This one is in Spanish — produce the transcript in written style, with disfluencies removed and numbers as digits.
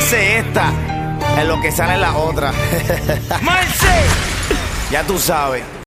Métese esta en lo que sale la otra. Marce. Ya tú sabes.